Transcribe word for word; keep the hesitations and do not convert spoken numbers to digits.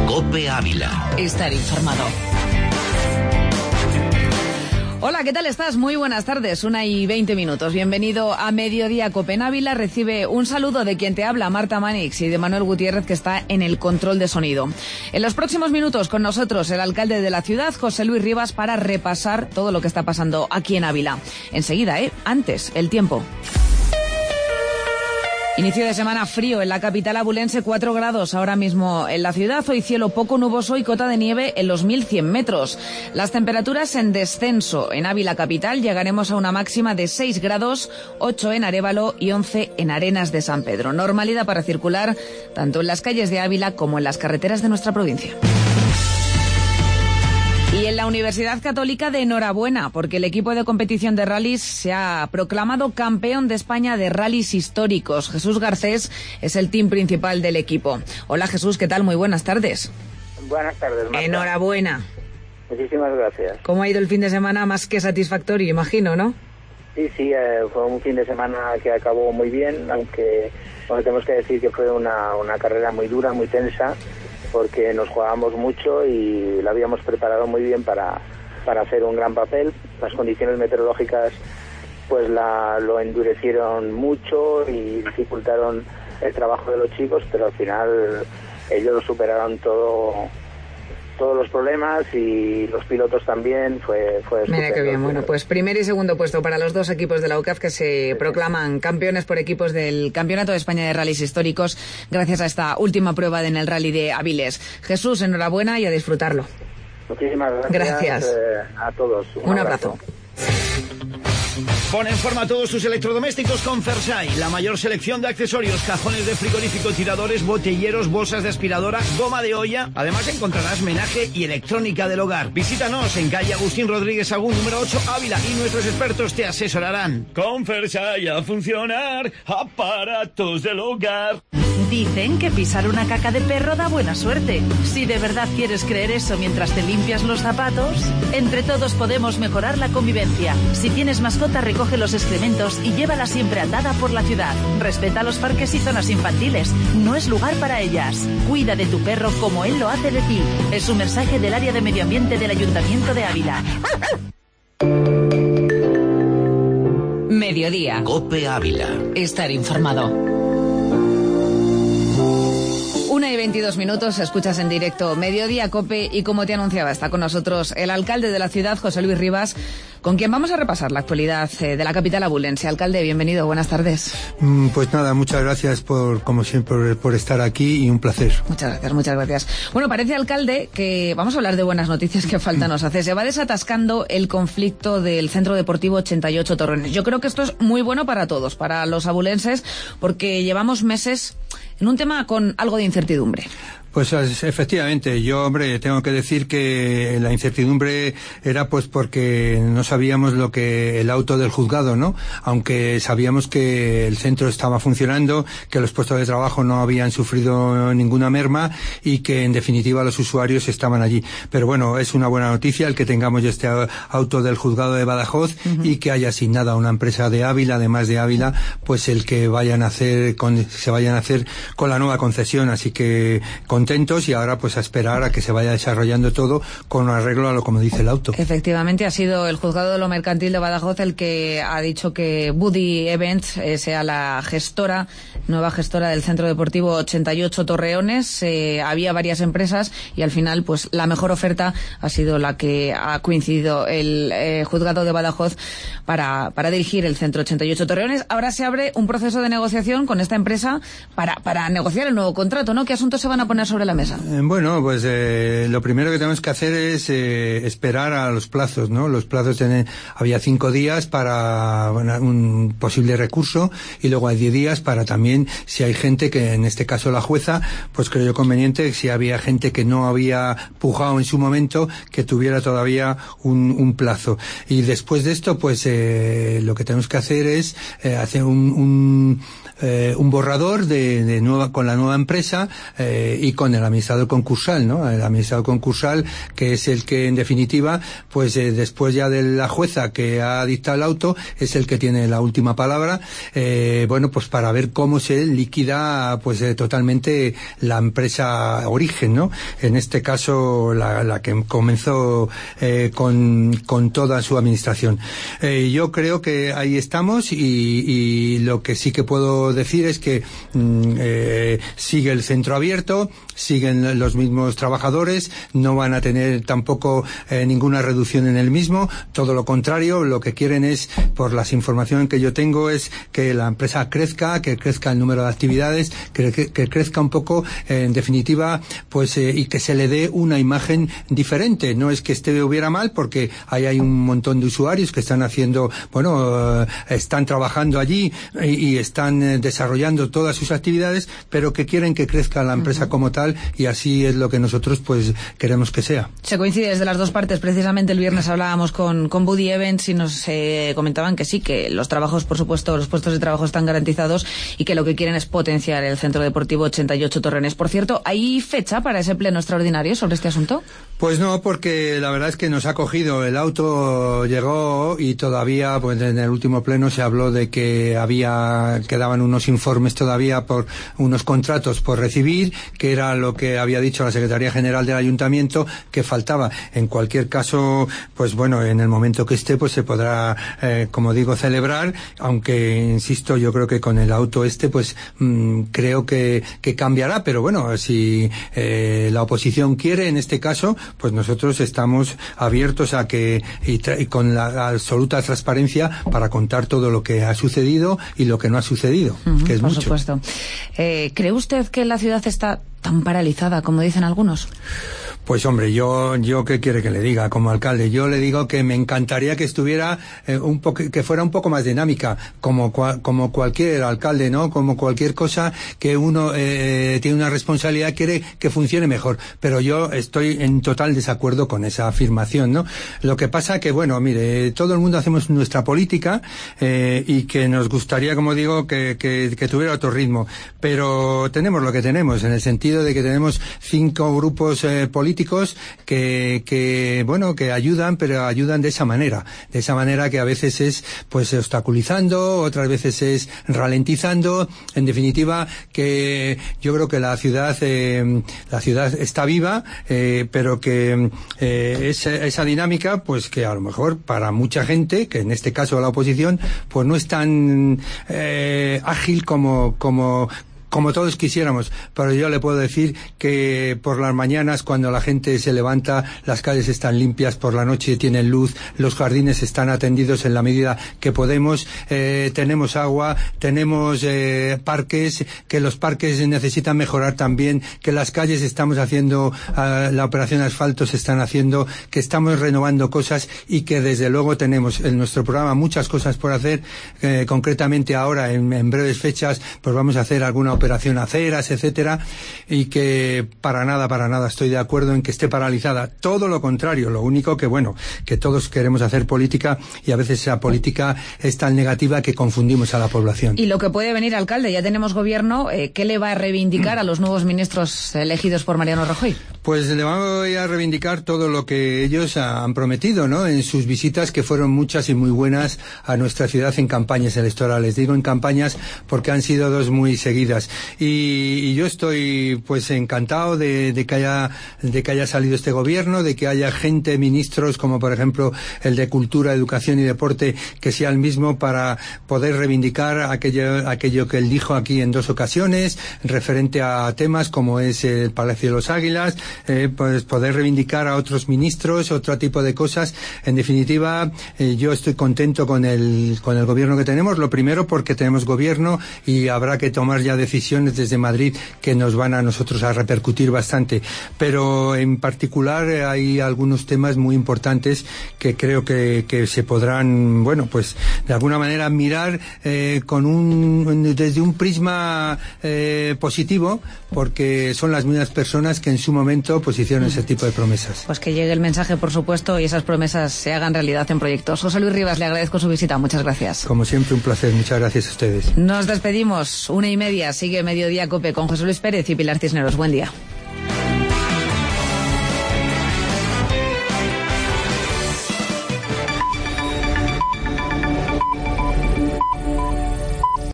COPE Ávila. Estar informado. Hola, ¿qué tal estás? Muy buenas tardes, una y veinte minutos. Bienvenido a Mediodía COPE en Ávila. Recibe un saludo de quien te habla, Marta Manix, y de Manuel Gutiérrez, que está en el control de sonido. En los próximos minutos con nosotros el alcalde de la ciudad, José Luis Rivas, para repasar todo lo que está pasando aquí en Ávila. Enseguida, ¿eh? Antes, el tiempo. Inicio de semana frío en la capital abulense, cuatro grados ahora mismo en la ciudad. Hoy cielo poco nuboso y cota de nieve en los mil cien metros. Las temperaturas en descenso. En Ávila capital llegaremos a una máxima de seis grados, ocho en Arévalo y once en Arenas de San Pedro. Normalidad para circular tanto en las calles de Ávila como en las carreteras de nuestra provincia. Y en la Universidad Católica, de enhorabuena, porque el equipo de competición de rallies se ha proclamado campeón de España de rallies históricos. Jesús Garcés es el team principal del equipo. Hola Jesús, ¿qué tal? Muy buenas tardes. Buenas tardes, Marta. Enhorabuena. Muchísimas gracias. ¿Cómo ha ido el fin de semana? Más que satisfactorio, imagino, ¿no? Sí, sí, eh, fue un fin de semana que acabó muy bien, aunque bueno, tenemos que decir que fue una, una carrera muy dura, muy tensa, porque nos jugábamos mucho y la habíamos preparado muy bien para, para hacer un gran papel. Las condiciones meteorológicas pues la, lo endurecieron mucho y dificultaron el trabajo de los chicos, pero al final ellos lo superaron todo, todos los problemas, y los pilotos también. Fue, fue Mira qué bien. Bueno, pues primer y segundo puesto para los dos equipos de la U C A F, que se proclaman campeones por equipos del Campeonato de España de Rallys Históricos gracias a esta última prueba en el Rally de Avilés. Jesús, enhorabuena y a disfrutarlo. Muchísimas gracias, gracias. Eh, a todos. Un, Un abrazo. abrazo. Pon en forma todos tus electrodomésticos con Fersay. La mayor selección de accesorios, cajones de frigorífico, tiradores, botelleros, bolsas de aspiradora, goma de olla. Además encontrarás menaje y electrónica del hogar. Visítanos en calle Agustín Rodríguez Agún, número ocho, Ávila, y nuestros expertos te asesorarán. Con Fersay a funcionar, aparatos del hogar. Dicen que pisar una caca de perro da buena suerte. Si de verdad quieres creer eso mientras te limpias los zapatos, entre todos podemos mejorar la convivencia. Si tienes mascota, recoge los excrementos y llévala siempre atada por la ciudad. Respeta los parques y zonas infantiles. No es lugar para ellas. Cuida de tu perro como él lo hace de ti. Es un mensaje del área de medio ambiente del Ayuntamiento de Ávila. Mediodía. COPE Ávila. Estar informado. Una y veintidós minutos, escuchas en directo Mediodía COPE, y como te anunciaba, está con nosotros el alcalde de la ciudad, José Luis Rivas, con quien vamos a repasar la actualidad de la capital abulense. Alcalde, bienvenido, buenas tardes. Pues nada, muchas gracias por, como siempre, por estar aquí, y un placer. Muchas gracias, muchas gracias. Bueno, parece, alcalde, que vamos a hablar de buenas noticias que falta nos hace. Se va desatascando el conflicto del Centro Deportivo ochenta y ocho Torreones. Yo creo que esto es muy bueno para todos, para los abulenses, porque llevamos meses en un tema con algo de incertidumbre. Pues efectivamente, yo, hombre, tengo que decir que la incertidumbre era pues porque no sabíamos lo que el auto del juzgado, ¿no? Aunque sabíamos que el centro estaba funcionando, que los puestos de trabajo no habían sufrido ninguna merma y que en definitiva los usuarios estaban allí. Pero bueno, es una buena noticia el que tengamos este auto del juzgado de Badajoz, uh-huh, y que haya asignado a una empresa de Ávila, además de Ávila, pues el que vayan a hacer con, se vayan a hacer con la nueva concesión. Así que con contentos, y ahora pues a esperar a que se vaya desarrollando todo con arreglo a lo como dice el auto. Efectivamente, ha sido el juzgado de lo mercantil de Badajoz el que ha dicho que Buddy Events eh, sea la gestora, nueva gestora del Centro Deportivo ochenta y ocho Torreones. Eh, había varias empresas y al final pues la mejor oferta ha sido la que ha coincidido el eh, juzgado de Badajoz para, para dirigir el Centro ochenta y ocho Torreones. Ahora se abre un proceso de negociación con esta empresa para, para negociar el nuevo contrato, ¿no? ¿Qué asuntos se van a poner sobre la mesa? Eh, bueno, pues eh, lo primero que tenemos que hacer es eh, esperar a los plazos, ¿no? Los plazos tienen, había cinco días para bueno, un posible recurso, y luego hay diez días para también, si hay gente que, en este caso la jueza, pues creo yo conveniente, si había gente que no había pujado en su momento, que tuviera todavía un, un plazo. Y después de esto, pues eh, lo que tenemos que hacer es eh, hacer un, un eh, un borrador de, de nueva con la nueva empresa eh, y con el administrador concursal, ¿no? El administrador concursal, que es el que en definitiva, pues eh, después ya de la jueza que ha dictado el auto, es el que tiene la última palabra, eh, bueno, pues para ver cómo se liquida pues eh, totalmente la empresa origen, ¿no? En este caso la, la que comenzó eh, con, con toda su administración. Eh, yo creo que ahí estamos y, y lo que sí que puedo decir es que mm, eh, sigue el centro abierto, siguen los mismos trabajadores, no van a tener tampoco eh, ninguna reducción en el mismo, todo lo contrario, lo que quieren es, por las informaciones que yo tengo, es que la empresa crezca, que crezca el número de actividades, que, que, que crezca un poco, eh, en definitiva, pues eh, y que se le dé una imagen diferente. No es que esté hubiera mal, porque ahí hay un montón de usuarios que están haciendo, bueno, eh, están trabajando allí y, y están eh, desarrollando todas sus actividades, pero que quieren que crezca la empresa uh-huh. como tal, y así es lo que nosotros pues queremos que sea. Se coincide desde las dos partes. Precisamente el viernes hablábamos con, con Buddy Events y nos eh, comentaban que sí, que los trabajos, por supuesto, los puestos de trabajo están garantizados y que lo que quieren es potenciar el Centro Deportivo ochenta y ocho Torreones. Por cierto, ¿hay fecha para ese pleno extraordinario sobre este asunto? Pues no, porque la verdad es que nos ha cogido, el auto llegó y todavía, pues en el último pleno se habló de que había, quedaban unos informes todavía por unos contratos por recibir, que era lo que había dicho la Secretaría General del Ayuntamiento, que faltaba. En cualquier caso, pues bueno, en el momento que esté, pues se podrá, eh, como digo, celebrar, aunque, insisto, yo creo que con el auto este, pues mmm, creo que, que cambiará, pero bueno, si eh, la oposición quiere, en este caso, pues nosotros estamos abiertos a que, y, tra- y con la absoluta transparencia, para contar todo lo que ha sucedido y lo que no ha sucedido, uh-huh, que es por mucho. Por supuesto. Eh, ¿cree usted que la ciudad está tan paralizada como dicen algunos? Pues hombre, yo, yo qué quiere que le diga como alcalde. Yo le digo que me encantaría que estuviera eh, un poco, que fuera un poco más dinámica, como cua, como cualquier alcalde, ¿no? Como cualquier cosa que uno eh, tiene una responsabilidad, quiere que funcione mejor. Pero yo estoy en total desacuerdo con esa afirmación, ¿no? Lo que pasa que, bueno, mire, todo el mundo hacemos nuestra política eh, y que nos gustaría, como digo, que, que, que tuviera otro ritmo. Pero tenemos lo que tenemos, en el sentido de que tenemos cinco grupos eh, políticos que, que, bueno, que ayudan, pero ayudan de esa manera, de esa manera que a veces es, pues, obstaculizando, otras veces es ralentizando. En definitiva, que yo creo que la ciudad, eh, la ciudad está viva, eh, pero que eh, esa, esa dinámica, pues, que a lo mejor para mucha gente, que en este caso la oposición, pues no es tan eh, ágil como, como como todos quisiéramos, pero yo le puedo decir que por las mañanas, cuando la gente se levanta, las calles están limpias, por la noche tienen luz, los jardines están atendidos en la medida que podemos, eh, tenemos agua, tenemos eh, parques, que los parques necesitan mejorar también, que las calles estamos haciendo, uh, la operación asfalto se están haciendo, que estamos renovando cosas y que desde luego tenemos en nuestro programa muchas cosas por hacer, eh, concretamente ahora en, en breves fechas, pues vamos a hacer alguna operación aceras, etcétera, y que para nada, para nada estoy de acuerdo en que esté paralizada. Todo lo contrario, lo único que, bueno, que todos queremos hacer política y a veces esa política es tan negativa que confundimos a la población. Y lo que puede venir, alcalde, ya tenemos gobierno, eh, ¿qué le va a reivindicar a los nuevos ministros elegidos por Mariano Rajoy? Pues le voy a reivindicar todo lo que ellos han prometido, ¿no? En sus visitas, que fueron muchas y muy buenas a nuestra ciudad en campañas electorales. Digo en campañas porque han sido dos muy seguidas. Y, y yo estoy, pues, encantado de, de que haya, de que haya salido este gobierno, de que haya gente, ministros, como por ejemplo el de Cultura, Educación y Deporte, que sea el mismo para poder reivindicar aquello, aquello que él dijo aquí en dos ocasiones, referente a temas como es el Palacio de los Águilas, eh, pues poder reivindicar a otros ministros, otro tipo de cosas. En definitiva, eh, yo estoy contento con el, con el gobierno que tenemos. Lo primero, porque tenemos gobierno y habrá que tomar ya decisiones decisiones desde Madrid que nos van a nosotros a repercutir bastante, pero en particular eh, hay algunos temas muy importantes que creo que, que se podrán, bueno, pues de alguna manera mirar eh, con un desde un prisma eh, positivo, porque son las mismas personas que en su momento pues hicieron ese tipo de promesas. Pues que llegue el mensaje, por supuesto, y esas promesas se hagan realidad en proyectos. José Luis Rivas, le agradezco su visita. Muchas gracias. Como siempre, un placer. Muchas gracias a ustedes. Nos despedimos. Una y media. Sigue Mediodía COPE con José Luis Pérez y Pilar Cisneros. Buen día.